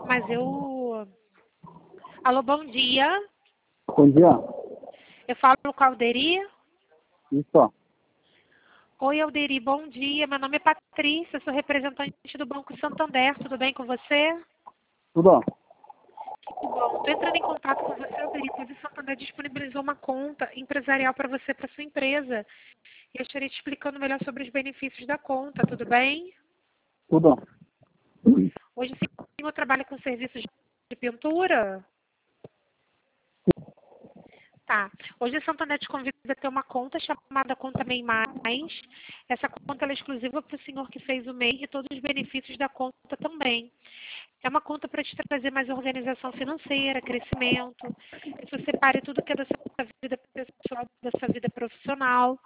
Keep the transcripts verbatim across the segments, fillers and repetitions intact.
mas eu... Alô, bom dia. Bom dia. Eu falo com a Alderi. Isso. Oi, Alderi, bom dia. Meu nome é Patrícia, sou representante do Banco Santander. Tudo bem com você? Tudo. Que bom. Estou entrando em contato com você, Alderi, pois o Santander disponibilizou uma conta empresarial para você, para sua empresa. E eu estarei te explicando melhor sobre os benefícios da conta, tudo bem? Tudo. Hoje sim, eu trabalho com serviços de pintura. Tá. Hoje a Santander te convida a ter uma conta chamada Conta MEI Mais. Essa conta ela é exclusiva para o senhor que fez o M E I e todos os benefícios da conta também. É uma conta para te trazer mais organização financeira, crescimento, que você separe tudo que é da sua vida pessoal, da sua vida profissional.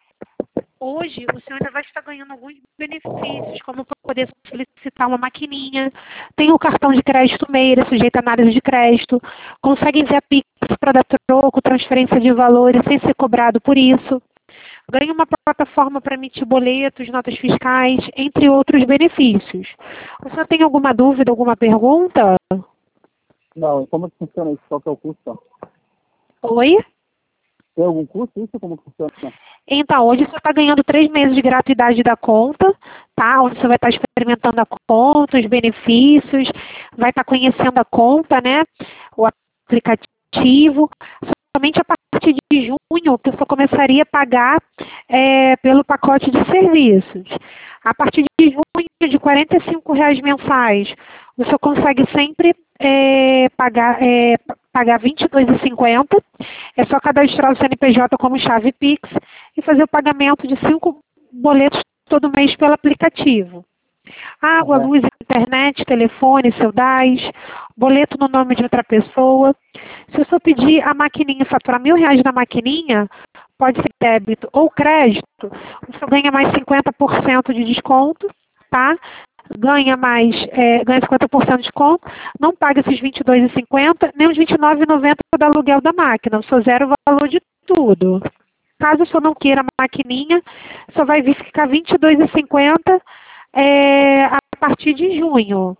Hoje, o senhor ainda vai estar ganhando alguns benefícios, como poder solicitar uma maquininha, tem o cartão de crédito Meira, sujeito a análise de crédito, consegue enviar Pix para dar troco, transferência de valores sem ser cobrado por isso, ganha uma plataforma para emitir boletos, notas fiscais, entre outros benefícios. O senhor tem alguma dúvida, alguma pergunta? Não, como que funciona isso? Qual que é o custo? Oi? Tem algum custo isso? Como que funciona? Então, hoje você está ganhando três meses de gratuidade da conta, tá? Onde você vai estar experimentando a conta, os benefícios, vai estar conhecendo a conta, né? O aplicativo. Somente a partir de junho que você começaria a pagar é, pelo pacote de serviços. A partir de junho, de quarenta e cinco reais mensais, você consegue sempre é, pagar, é, pagar vinte e dois reais e cinquenta centavos. É só cadastrar o C N P J como chave Pix e fazer o pagamento de cinco boletos todo mês pelo aplicativo. Água, Uhum. luz, internet, telefone, seu D A S, boleto no nome de outra pessoa. Se eu só pedir a maquininha, faturar mil reais na maquininha, pode ser débito ou crédito, você ganha mais cinquenta por cento de desconto, tá? Ganha mais, é, ganha cinquenta por cento de desconto, não paga esses vinte e dois reais e cinquenta centavos, nem os vinte e nove reais e noventa centavos do aluguel da máquina, só zero o valor de tudo. Caso o senhor não queira a maquininha, só vai vir ficar vinte e dois reais e cinquenta centavos é, a partir de junho.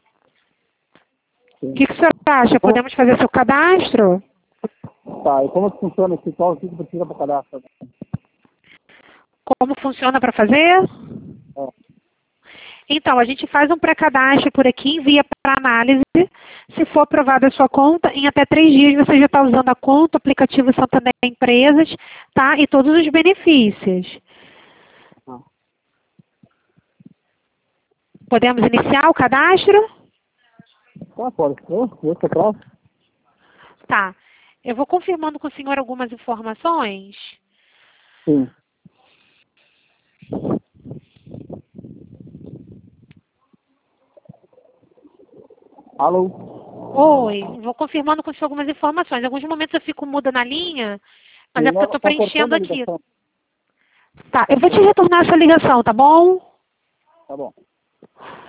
O que, que o senhor acha? Como... Podemos fazer seu cadastro? Tá, e como que funciona esse qual que precisa para cadastro? Como funciona para fazer? É. Então, a gente faz um pré-cadastro por aqui, envia para análise. Se for aprovada a sua conta, em até três dias você já está usando a conta, o aplicativo Santander Empresas, tá? E todos os benefícios. Ah. Podemos iniciar o cadastro? Tá, pode ser. Esse é claro. Tá. Eu vou confirmando com o senhor algumas informações. Sim. Alô? Oi, vou confirmando com o senhor algumas informações. Em alguns momentos eu fico muda na linha, mas Sim, é porque eu não, estou tá preenchendo cortando a aqui. ligação. Tá, eu vou te retornar essa ligação, tá bom? Tá bom.